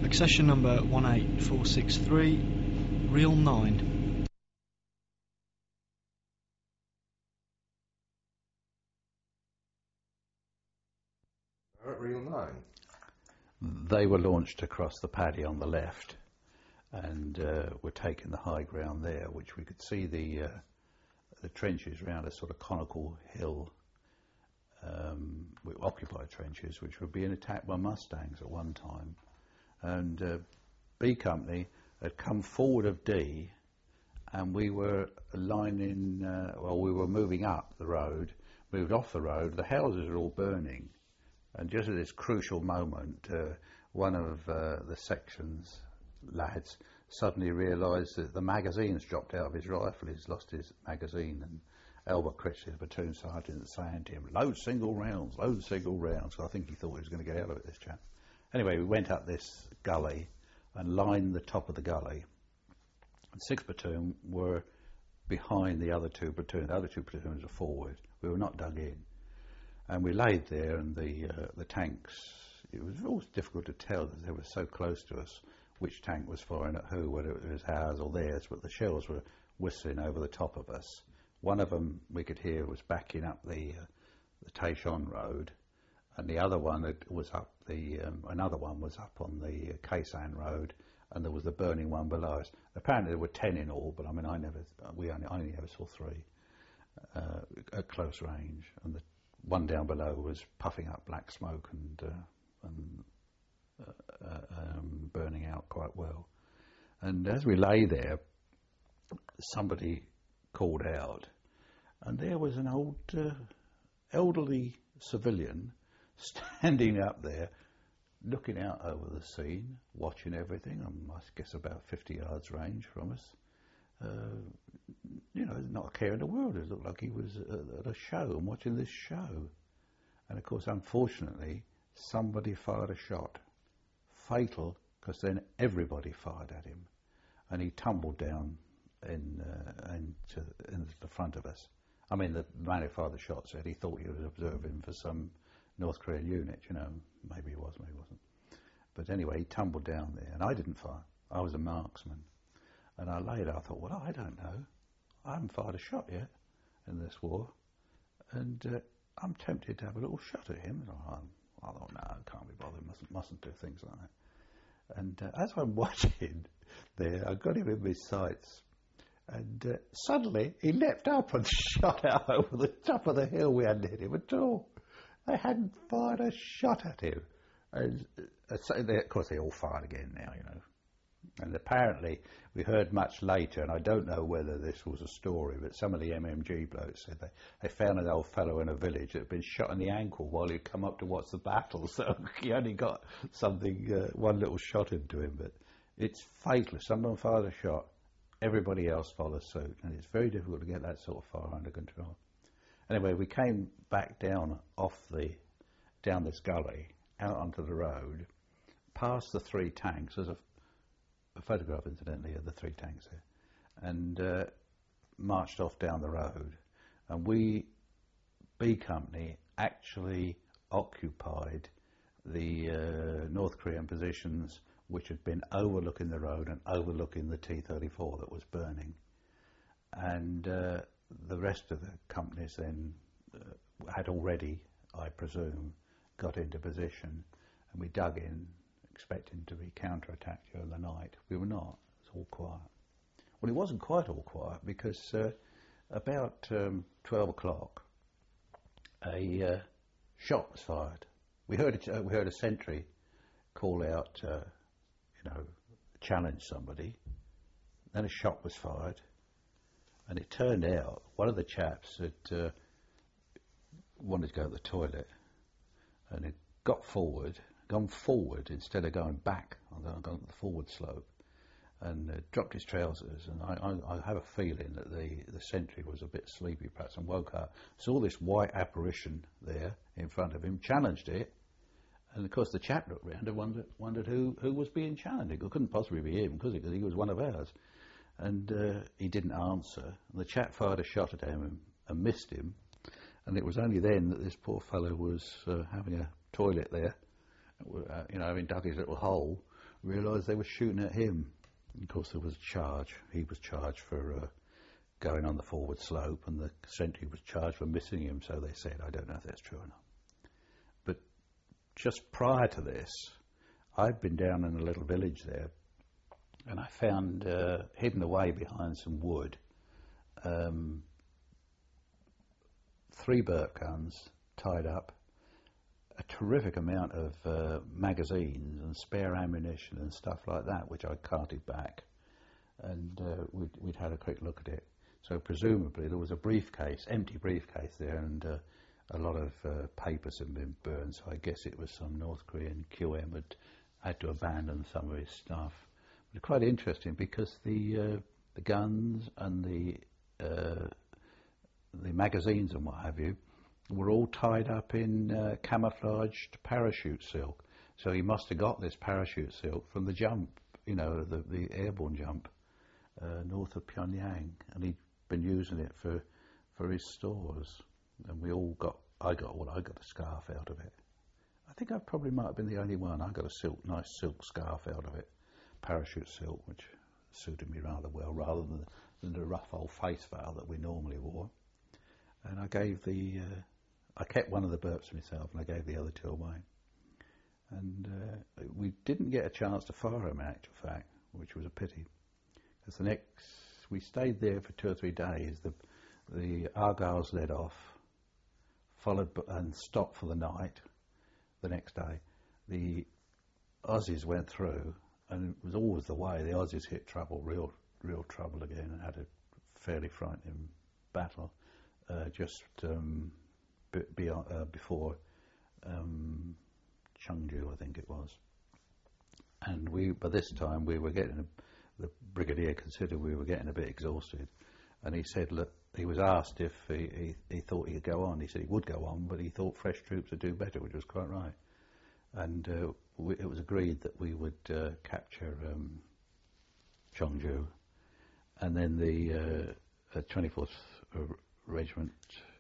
Accession number 18463, reel 9. Reel 9. They were launched across the paddy on the left, and were taking the high ground there, which we could see the trenches around a sort of conical hill, occupied trenches, which were being attacked by Mustangs at one time. And B Company had come forward of D, and we were lining, we were moving up the road, moved off the road, the houses were all burning. And just at this crucial moment, one of the section's lads suddenly realised that the magazine's dropped out of his rifle. He's lost his magazine, and Albert Critch, the platoon sergeant, saying to him, load single rounds. So I think he thought he was going to get out of it, this chap. Anyway, we went up this gully and lined the top of the gully. And 6th Platoon were behind the other two platoons. The other two platoons were forward. We were not dug in. And we laid there, and the tanks, it was always difficult to tell because they were so close to us which tank was firing at who, whether it was ours or theirs, but the shells were whistling over the top of us. One of them we could hear was backing up the Tayshon Road, and the other one was up another one was up on the Kaysan Road, and there was the burning one below us. Apparently there were 10 in all, but I mean I only ever saw 3 at close range, and the one down below was puffing up black smoke and burning out quite well. And as we lay there, somebody called out, and there was an old elderly civilian standing up there looking out over the scene, watching everything. I guess about 50 yards range from us. Not a care in the world. It looked like he was at a show and watching this show. And of course, unfortunately, somebody fired a shot. Fatal, because then everybody fired at him. And he tumbled down into the front of us. I mean, the man who fired the shot said he thought he was observing for some North Korean unit, maybe he was, maybe he wasn't. But anyway, he tumbled down there, and I didn't fire. I was a marksman. And I later, I thought, well, I don't know. I haven't fired a shot yet in this war. And I'm tempted to have a little shot at him. I thought, no, can't be bothered, mustn't do things like that. And as I'm watching there, I got him in my sights. And suddenly, he leapt up and shot out over the top of the hill. We hadn't hit him at all. They hadn't fired a shot at him. And of course, they all fired again now, And apparently, we heard much later, and I don't know whether this was a story, but some of the MMG blokes said they found an old fellow in a village that had been shot in the ankle while he'd come up to watch the battle, so he only got one little shot into him, but it's fatal. If someone fired a shot, everybody else follows suit, and it's very difficult to get that sort of fire under control. Anyway, we came back down this gully, out onto the road, past the 3 tanks. There's a photograph, incidentally, of the 3 tanks there, and marched off down the road. And B Company, actually occupied the North Korean positions which had been overlooking the road and overlooking the T-34 that was burning. And the rest of the companies then had already, I presume, got into position, and we dug in, expecting to be counter-attacked during the night. We were not. It was all quiet. Well, it wasn't quite all quiet, because about 12 o'clock, a shot was fired. We heard a sentry call out, challenge somebody. Then a shot was fired, and it turned out one of the chaps had wanted to go to the toilet, and had gone forward instead of going back on the forward slope, and dropped his trousers. And I have a feeling that the sentry was a bit sleepy perhaps, and woke up, saw this white apparition there in front of him, challenged it, and of course the chap looked round and wondered who was being challenged. It couldn't possibly be him, because he was one of ours. And he didn't answer, and the chap fired a shot at him and missed him, and it was only then that this poor fellow was having a toilet there, having dug his little hole, realised they were shooting at him. Of course, there was a charge. He was charged for going on the forward slope, and the sentry was charged for missing him, so they said. I don't know if that's true or not. But just prior to this, I'd been down in a little village there, and I found, hidden away behind some wood, 3 burp guns tied up, a terrific amount of magazines and spare ammunition and stuff like that, which I carted back, and we'd had a quick look at it. So presumably there was a briefcase, empty briefcase there, and a lot of papers had been burned, so I guess it was some North Korean QM had to abandon some of his stuff. But it's quite interesting because the guns and the magazines and what have you were all tied up in camouflaged parachute silk. So he must have got this parachute silk from the jump, the airborne jump north of Pyongyang, and he'd been using it for his stores. And I got a scarf out of it. I think I probably might have been the only one. I got a nice silk scarf out of it, parachute silk, which suited me rather well, rather than the rough old face veil that we normally wore. And I kept one of the burps myself, and I gave the other 2 away. And we didn't get a chance to fire them, in actual fact, which was a pity. Because we stayed there for 2 or 3 days. The Argylls led off, followed and stopped for the night. The next day, the Aussies went through, and it was always the way. The Aussies hit trouble, real trouble again, and had a fairly frightening battle just before Chungju, I think it was. And by this time we were the brigadier considered we were getting a bit exhausted, and he said, look, he was asked if he thought he could go on. He said he would go on, but he thought fresh troops would do better, which was quite right. And it was agreed that we would capture Chungju, and then the 24th Regiment,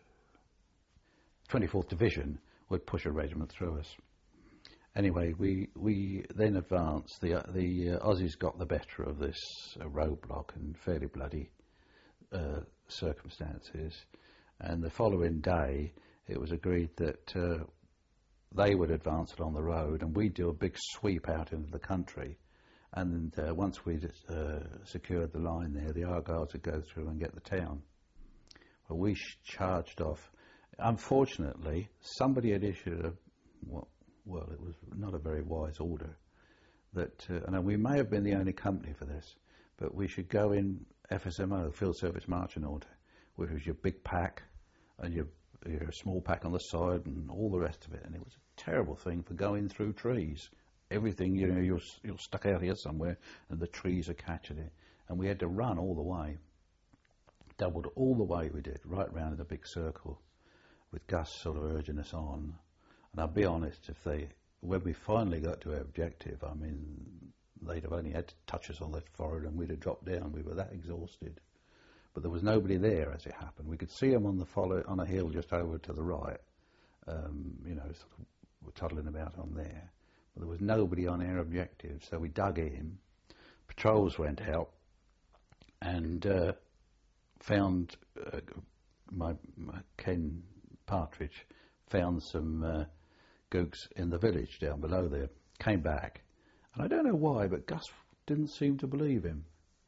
24th Division would push a regiment through us. Anyway, we then advanced. The Aussies got the better of this roadblock in fairly bloody circumstances, and the following day it was agreed that they would advance along the road and we'd do a big sweep out into the country, and once we'd secured the line there, the Argylls would go through and get the town. Well, we charged off. Unfortunately, somebody had issued it was not a very wise order, that, and we may have been the only company for this, but we should go in FSMO, Field Service Marching Order, which was your big pack and your small pack on the side and all the rest of it. And it was a terrible thing for going through trees. Everything, you're stuck out here somewhere and the trees are catching it. And we had to run all the way. Doubled all the way we did, right round in a big circle, with Gus sort of urging us on. And I'll be honest, when we finally got to our objective, I mean, they'd have only had to touch us on the forehead and we'd have dropped down. We were that exhausted. But there was nobody there, as it happened. We could see them on a hill just over to the right, sort of toddling about on there. But there was nobody on our objective, so we dug in. Patrols went out and found my Ken Partridge found some gooks in the village down below there. Came back, and I don't know why, but Gus didn't seem to believe him.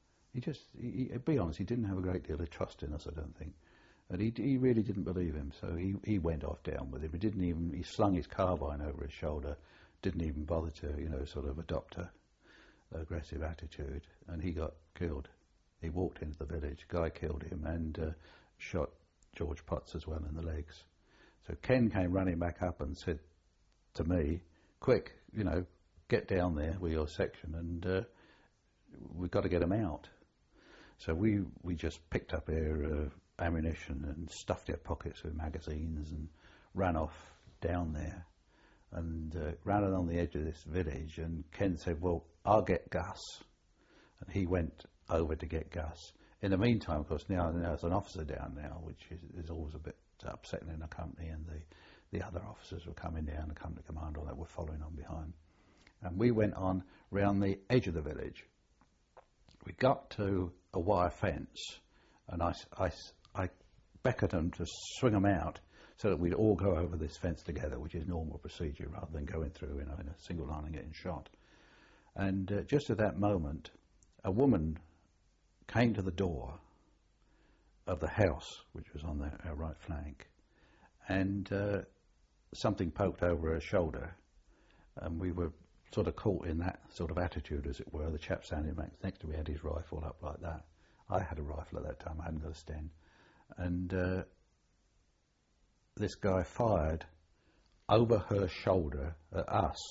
To be honest, he didn't have a great deal of trust in us, I don't think. And he really didn't believe him, so he went off down with him. He slung his carbine over his shoulder, didn't even bother to, sort of adopt a aggressive attitude, and he got killed. He walked into the village, guy killed him, and shot George Potts as well in the legs. So Ken came running back up and said to me, quick, get down there with your section, and we've got to get them out. So we just picked up our ammunition and stuffed our pockets with magazines and ran off down there and ran along the edge of this village. And Ken said, well, I'll get Gus. And he went over to get Gus. In the meantime, of course, now there's an officer down now, which is always a bit upsetting in a company, and the other officers were coming down, the company commander, that were following on behind. And we went on round the edge of the village. We got to a wire fence, and I beckoned them to swing them out so that we'd all go over this fence together, which is normal procedure, rather than going through, in a single line and getting shot. And just at that moment, a woman came to the door of the house, which was on our right flank, and something poked over her shoulder, and we were sort of caught in that sort of attitude, as it were. The chap standing next to me had his rifle up like that. I had a rifle at that time, I hadn't got a Sten. And this guy fired over her shoulder at us,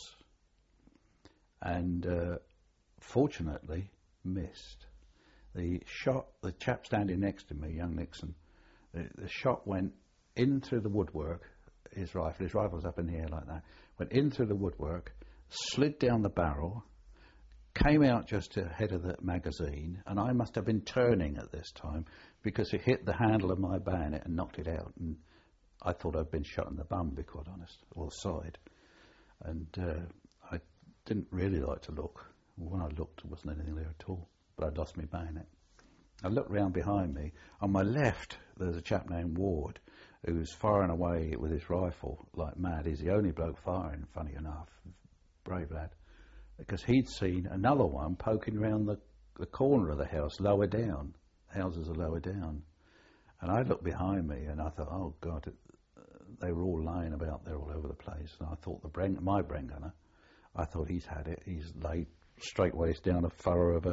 and fortunately missed. The chap standing next to me, young Nixon, the shot went in through the woodwork. His rifle's up in the air like that, went in through the woodwork, slid down the barrel, came out just ahead of the magazine, and I must have been turning at this time because it hit the handle of my bayonet and knocked it out, and I thought I'd been shot in the bum, to be quite honest, or the side. And I didn't really like to look. When I looked, there wasn't anything there at all, but I'd lost my bayonet. I looked round behind me. On my left, there's a chap named Ward, who's firing away with his rifle like mad. He's the only bloke firing, funny enough. Brave lad. Because he'd seen another one poking round the corner of the house, lower down. Houses are lower down. And I looked behind me and I thought, oh God, they were all lying about there all over the place. And I thought my Bren gunner, I thought he's had it. He's laid straightways down a furrow of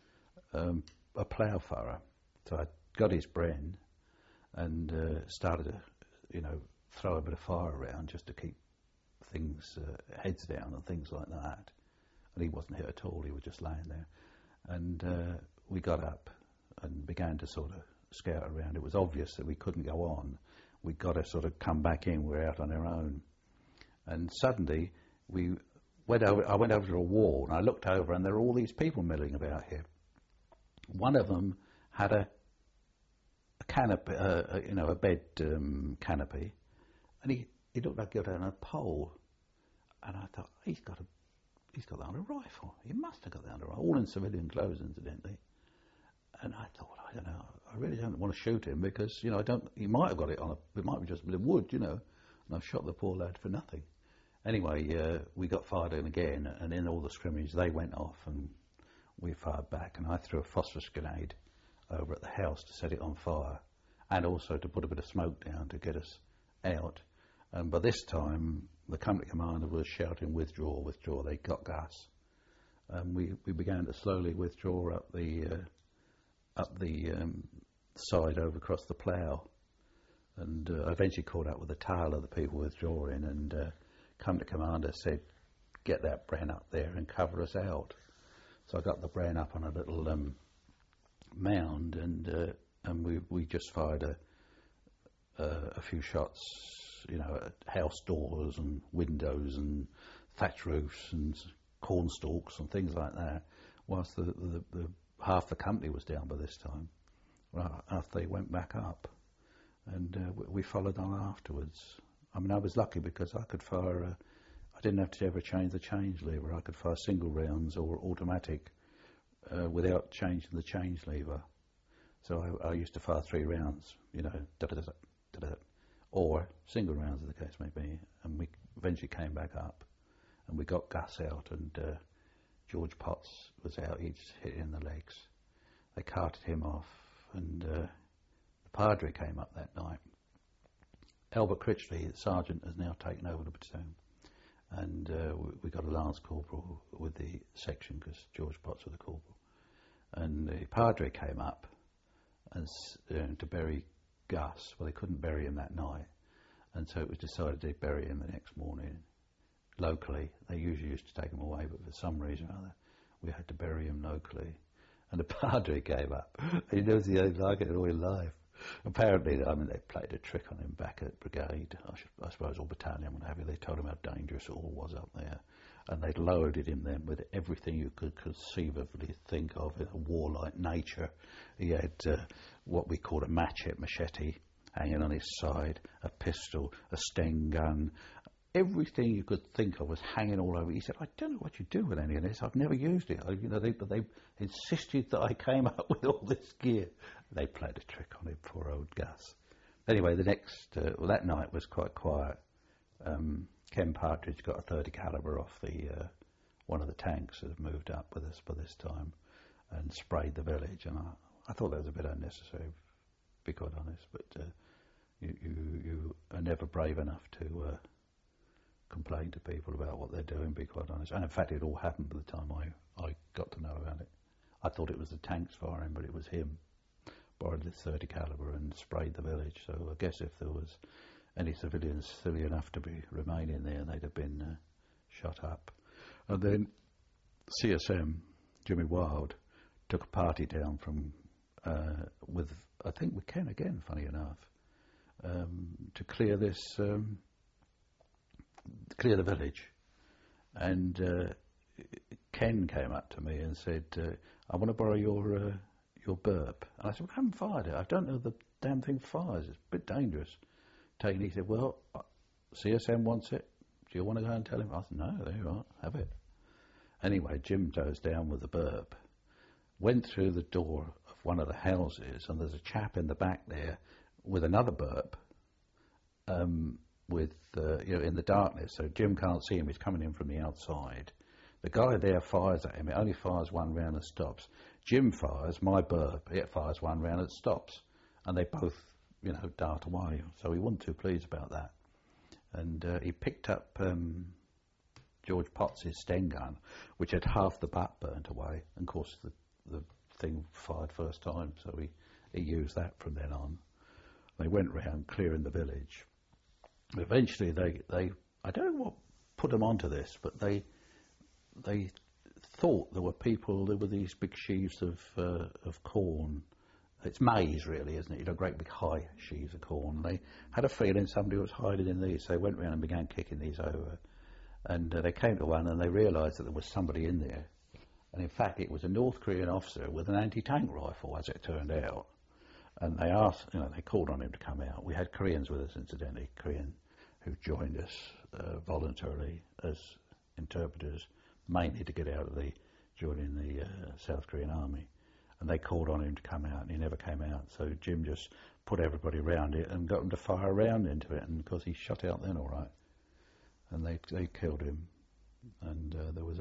a plough furrow. So I got his Bren and started to, throw a bit of fire around just to keep things, heads down and things like that. And he wasn't hit at all, he was just laying there. And we got up and began to sort of scout around. It was obvious that we couldn't go on. We'd got to sort of come back in, we're out on our own. And suddenly I went over to a wall and I looked over and there were all these people milling about here. One of them had a canopy, a bed canopy, and he looked like he got on a pole. And I thought, he's got that on a rifle. He must have got that on a rifle, all in civilian clothes, incidentally. And I thought, I don't know, I really don't want to shoot him because, he might have got it it might be just a bit of wood, and I've shot the poor lad for nothing. Anyway, we got fired in again, and in all the scrimmage, they went off and we fired back, and I threw a phosphorus grenade over at the house to set it on fire, and also to put a bit of smoke down to get us out. And by this time, the company commander was shouting, withdraw, withdraw. They got gas. And we began to slowly withdraw up the side over across the plough. And I eventually caught up with the tail of the people withdrawing, and company commander said, get that Bren up there and cover us out. So I got the Bren up on a little mound, and we just fired a few shots, at house doors and windows and thatch roofs and corn stalks and things like that, whilst the half the company was down by this time, after they went back up. And we followed on afterwards. I mean, I was lucky because I could fire, I didn't have to ever change the change lever. I could fire single rounds or automatic without changing the change lever. So I used to fire 3 rounds, or single rounds, as the case may be. And we eventually came back up and we got Gus out, and George Potts was out, he'd hit in the legs. They carted him off, and the Padre came up that night. Albert Critchley, the sergeant, has now taken over the platoon, and we got a lance corporal with the section because George Potts was the corporal. And the Padre came up and to bury Gus. Well, they couldn't bury him that night, and so it was decided they'd bury him the next morning locally. They usually used to take him away, but for some reason or other, we had to bury him locally. And the Padre gave up. He knows he ain't like it all his life. Apparently, they played a trick on him back at brigade, I suppose, or battalion, what have you. They told him how dangerous it all was up there. And they'd loaded him then with everything you could conceivably think of in a warlike nature. He had what we called a machete hanging on his side, a pistol, a Sten gun, everything you could think of was hanging all over. He said, I don't know what you do with any of this. I've never used it. But they insisted that I came up with all this gear. They played a trick on him, poor old Gus. Anyway, that night was quite quiet. Ken Partridge got a 30 calibre off one of the tanks that had moved up with us by this time and sprayed the village. And I thought that was a bit unnecessary, to be quite honest. But you are never brave enough to complain to people about what they're doing, be quite honest. And in fact, it all happened by the time I got to know about it. I thought it was the tanks firing, but it was him. Borrowed this 30 calibre and sprayed the village. So I guess if there was any civilians silly enough to be remaining there, they'd have been shot up. And then CSM, Jimmy Wild, took a party down from with Ken again, funny enough, to clear clear the village. And Ken came up to me and said, I want to borrow your burp. And I said, well, I haven't fired it. I don't know the damn thing fires. It's a bit dangerous. He said, well, CSM wants it. Do you want to go and tell him? I said, no, there you are, have it. Anyway, Jim goes down with the burp, went through the door of one of the houses, and there's a chap in the back there with another burp, in the darkness, so Jim can't see him. He's coming in from the outside. The guy there fires at him. It only fires one round and stops. Jim fires my burp. It fires one round and stops, and they both, dart away. So he wasn't too pleased about that. And he picked up George Potts' Sten gun, which had half the butt burnt away. And of course, the thing fired first time, so he used that from then on. They went round clearing the village. Eventually, they I don't know what put them onto this, but they thought there were these big sheaves of corn. It's maize, really, isn't it? Great big high sheaves of corn. They had a feeling somebody was hiding in these, so they went round and began kicking these over. And they came to one and they realised that there was somebody in there. And in fact, it was a North Korean officer with an anti-tank rifle, as it turned out. And they asked, they called on him to come out. We had Koreans with us, incidentally, who joined us voluntarily as interpreters, mainly to get out of joining the South Korean army. And they called on him to come out, and he never came out. So Jim just put everybody around it and got them to fire a round into it, and of course he shot out then all right. And they killed him, and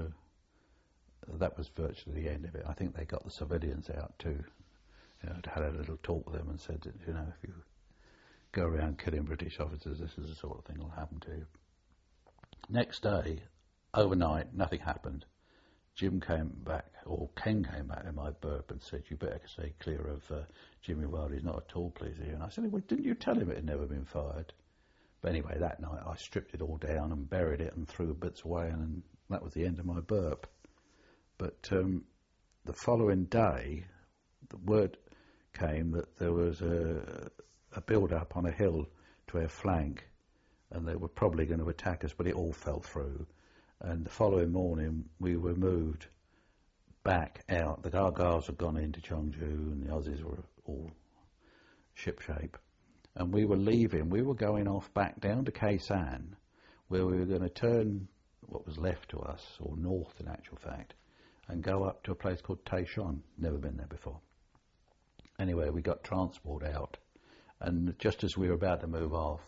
that was virtually the end of it. I think they got the civilians out too. Had a little talk with them and said that, if you go around killing British officers, this is the sort of thing that will happen to you. Next day, overnight, nothing happened. Ken came back in my burp and said, you better stay clear of Jimmy Wild. He's not at all pleased here. And I said, well, didn't you tell him it had never been fired? But anyway, that night I stripped it all down and buried it and threw bits away, and that was the end of my burp. But the following day, the word came that there was a build-up on a hill to our flank, and they were probably going to attack us, but it all fell through. And the following morning, we were moved back out. The Gargars had gone into Cheongju, and the Aussies were all shipshape. And we were leaving. We were going off back down to Khe Sanh, where we were going to turn what was left to us, or north in actual fact, and go up to a place called Tay Son. Never been there before. Anyway, we got transport out, and just as we were about to move off,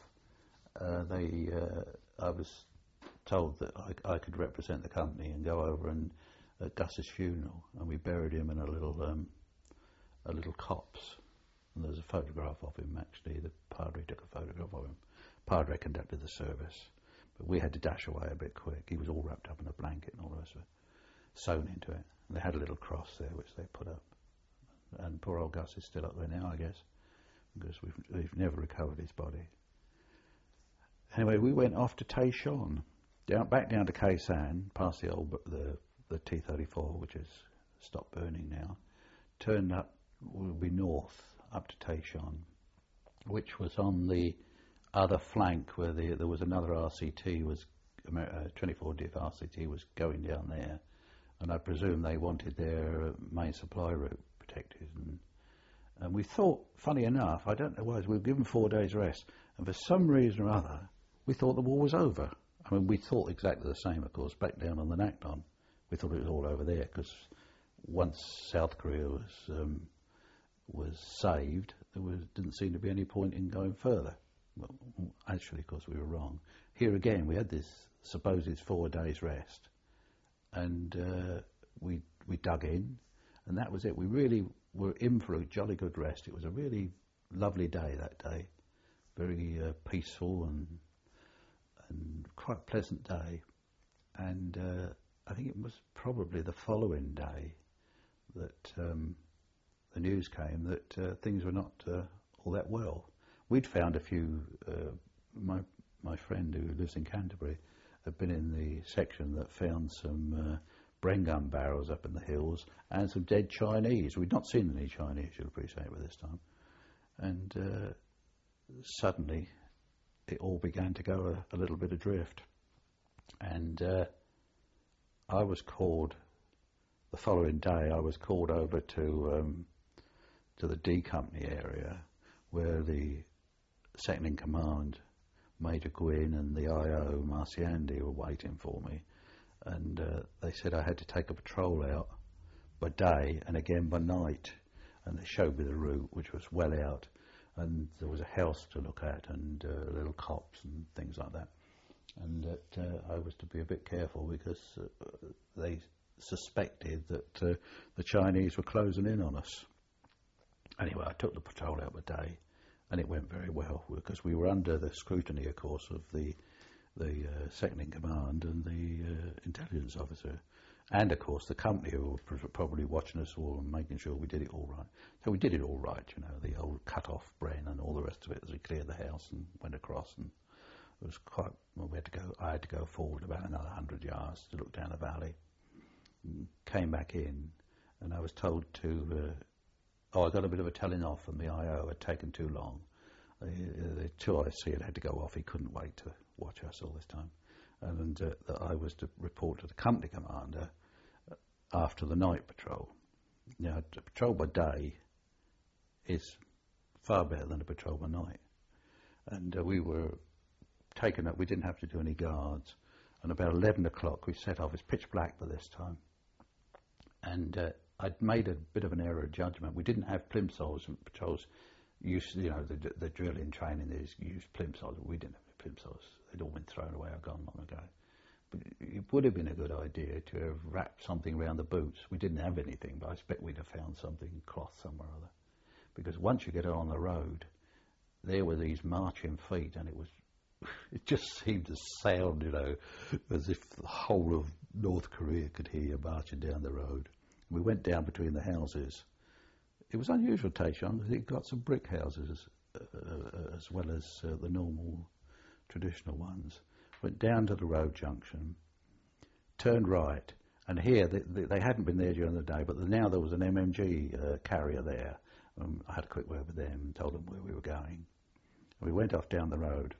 I was told that I could represent the company and go over and at Gus's funeral, and we buried him in a little copse. And there's a photograph of him, actually. The Padre took a photograph of him. Padre conducted the service, but we had to dash away a bit quick. He was all wrapped up in a blanket and all the rest of it, sewn into it. And they had a little cross there which they put up. And poor old Gus is still up there now, I guess, because we've never recovered his body. Anyway, we went off to Tay Son, back down to Khe Sanh, past the T-34, which has stopped burning now. Turned up, will be north, up to Tay Son, which was on the other flank where there was another RCT, 24th RCT was going down there, and I presume they wanted their main supply route protected. And we thought, funny enough, I don't know why, we were given 4 days rest, and for some reason or other, we thought the war was over. I mean, we thought exactly the same, of course, back down on the Naknon. We thought it was all over there, because once South Korea was saved, didn't seem to be any point in going further. Well, actually, of course, we were wrong. Here again, we had this supposed 4 days rest, and we dug in, and that was it. We really were in for a jolly good rest. It was a really lovely day that day, very peaceful and quite pleasant day. And I think it was probably the following day that the news came that things were not all that well. We'd found a few. My friend who lives in Canterbury had been in the section that found some Bren gun barrels up in the hills and some dead Chinese. We'd not seen any Chinese, you'll appreciate, by this time. And suddenly it all began to go a little bit adrift. And I was called, the following day, I was called over to the D Company area, where the second in command, Major Gwyn, and the IO, Marciandi, were waiting for me. And they said I had to take a patrol out by day and again by night. And they showed me the route, which was well out. And there was a house to look at and little copse and things like that. And that I was to be a bit careful, because they suspected that the Chinese were closing in on us. Anyway, I took the patrol out by day, and it went very well, because we were under the scrutiny, of course, of the second in command and the intelligence officer, and of course the company, who were probably watching us all and making sure we did it all right. So we did it all right, you know, the old cut-off Bren and all the rest of it, as we cleared the house and went across. And it was quite, well, I had to go forward about another 100 yards to look down the valley. And came back in, and I was told to, I got a bit of a telling off from the IO. It had taken too long. The 2IC had to go off. He couldn't wait to watch us all this time. And that I was to report to the company commander after the night patrol. Now, a patrol by day is far better than a patrol by night. And we were taken up. We didn't have to do any guards. And about 11 o'clock we set off. It's pitch black by this time. And I'd made a bit of an error of judgment. We didn't have plimsolls, and patrols used, you know, the drilling training is used plimsolls. We didn't have any plimsolls. They'd all been thrown away or gone long ago. But it would have been a good idea to have wrapped something around the boots. We didn't have anything, but I expect we'd have found something, cloth somewhere or other. Because once you get on the road, there were these marching feet, and it just seemed to sound, you know, as if the whole of North Korea could hear you marching down the road. We went down between the houses. It was unusual, Tayshaun, because it got some brick houses as well as the normal traditional ones. Went down to the road junction, turned right, and here they hadn't been there during the day, but now there was an MMG carrier there. I had a quick word with them and told them where we were going. And we went off down the road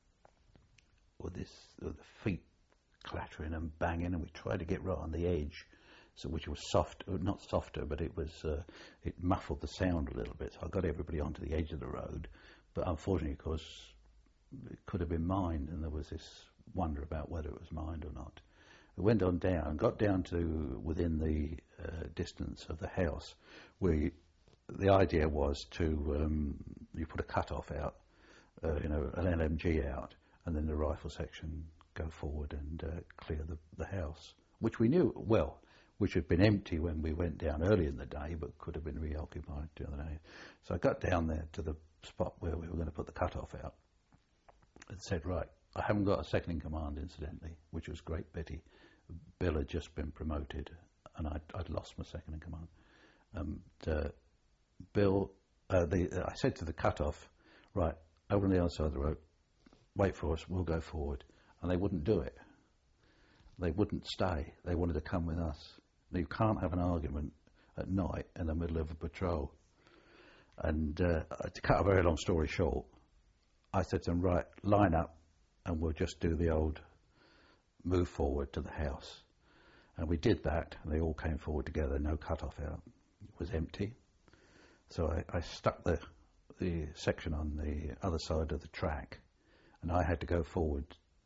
with the feet clattering and banging, and we tried to get right on the edge, so which was soft, not softer, but it muffled the sound a little bit. So I got everybody onto the edge of the road, but unfortunately, of course, it could have been mined, and there was this wonder about whether it was mined or not. We went on down, got down to within the distance of the house, where the idea was to you put a cut-off out, an LMG out, and then the rifle section go forward and clear the house, which we knew well, which had been empty when we went down early in the day, but could have been reoccupied during the day. So I got down there to the spot where we were going to put the cut-off out and said, right, I haven't got a second in command, incidentally, which was great pity. Bill had just been promoted, and I'd lost my second in command. Bill, I said to the cut-off, right, over on the other side of the road, wait for us, we'll go forward. And they wouldn't do it. They wouldn't stay. They wanted to come with us. Now, you can't have an argument at night in the middle of a patrol. And to cut a very long story short, I said to them, right, line up, and we'll just do the old move forward to the house. And we did that, and they all came forward together, no cut-off out. It was empty. So I stuck the section on the other side of the track, and I had to go forward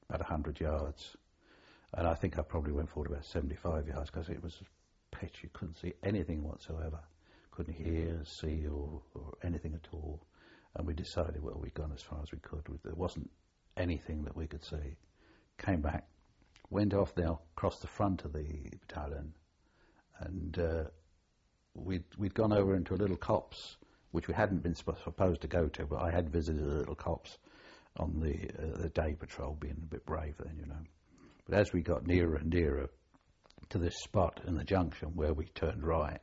about 100 yards. And I think I probably went forward about 75 yards because it was pitch. You couldn't see anything whatsoever. Couldn't hear, see, or anything at all. And we decided, well, we'd gone as far as we could. There wasn't anything that we could see. Came back, went off now, across the front of the battalion, and we'd gone over into a little copse, which we hadn't been supposed to go to, but I had visited a little copse on the day patrol, being a bit brave then, you know. But as we got nearer and nearer to this spot in the junction where we turned right,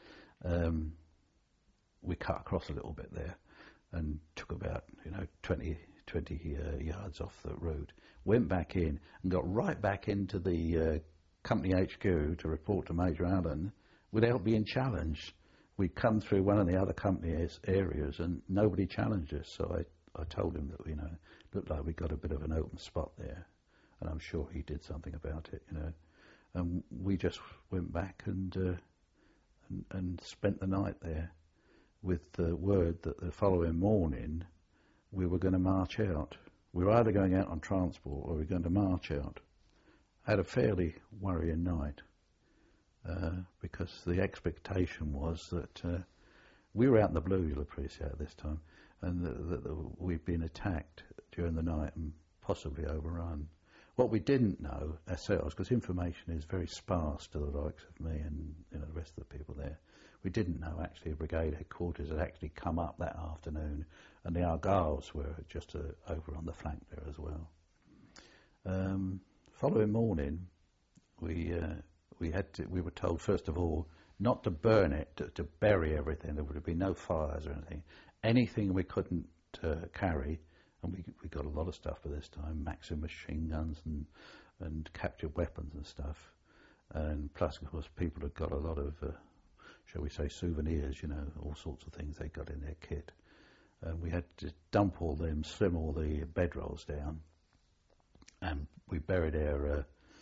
we cut across a little bit there and took about 20 yards off the road, went back in and got right back into the company HQ to report to Major Allen without being challenged. We'd come through one of the other company areas and nobody challenged us, so I told him that, looked like we got a bit of an open spot there, and I'm sure he did something about it, and we just went back and spent the night there with the word that the following morning we were going to march out. We were either going out on transport or we were going to march out. I had a fairly worrying night because the expectation was that we were out in the blue, you'll appreciate at this time, and that we'd been attacked during the night and possibly overrun. What we didn't know ourselves, because information is very sparse to the likes of me and the rest of the people there, we didn't know actually brigade headquarters had actually come up that afternoon, and the Argylls were just over on the flank there as well. Following morning, we were told first of all not to burn it, to bury everything. There would be no fires or anything. Anything we couldn't carry. And we got a lot of stuff by this time, Maxim machine guns and captured weapons and stuff. And plus, of course, people had got a lot of, shall we say, souvenirs, all sorts of things they got in their kit. And we had to dump all them, slim all the bedrolls down. And we buried our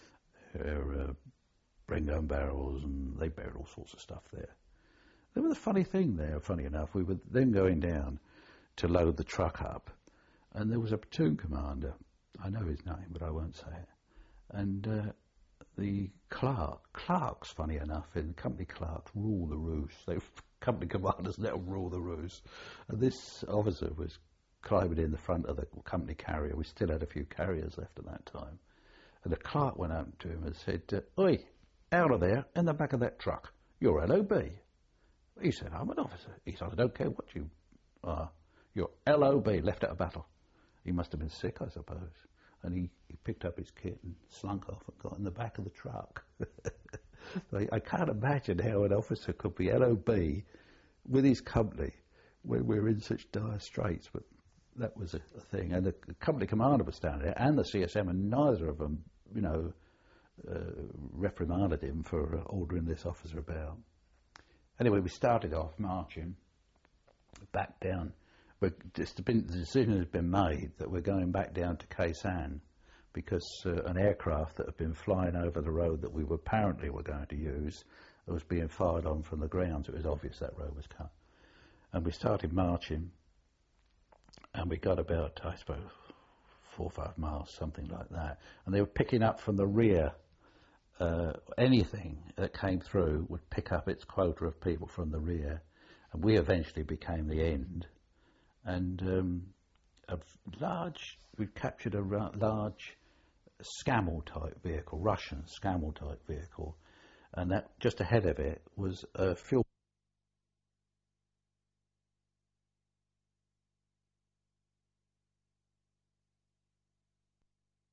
bring gun barrels, and they buried all sorts of stuff there. There was a funny thing there, funny enough. We were then going down to load the truck up. And there was a platoon commander, I know his name, but I won't say it. And the clerks, funny enough, in company clerks rule the roost. Company commanders let them rule the roost. And this officer was climbing in the front of the company carrier. We still had a few carriers left at that time. And the clerk went up to him and said, "Oi, out of there, in the back of that truck. You're LOB." He said, "I'm an officer." He said, "I don't care what you are. You're LOB, left out of battle." He must have been sick, I suppose. And he picked up his kit and slunk off and got in the back of the truck. I can't imagine how an officer could be LOB with his company when we're in such dire straits, but that was a thing. And the company commander was standing there, and the CSM, and neither of them, reprimanded him for ordering this officer about. Anyway, we started off marching back down. The decision has been made that we're going back down to Khe Sanh because an aircraft that had been flying over the road that we apparently were going to use was being fired on from the ground. So it was obvious that road was cut. And we started marching, and we got about, I suppose, 4 or 5 miles, something like that. And they were picking up from the rear. Anything that came through would pick up its quota of people from the rear. And we eventually became the end. And we captured a large Scamel-type vehicle, Russian Scamel-type vehicle, and that just ahead of it was a fuel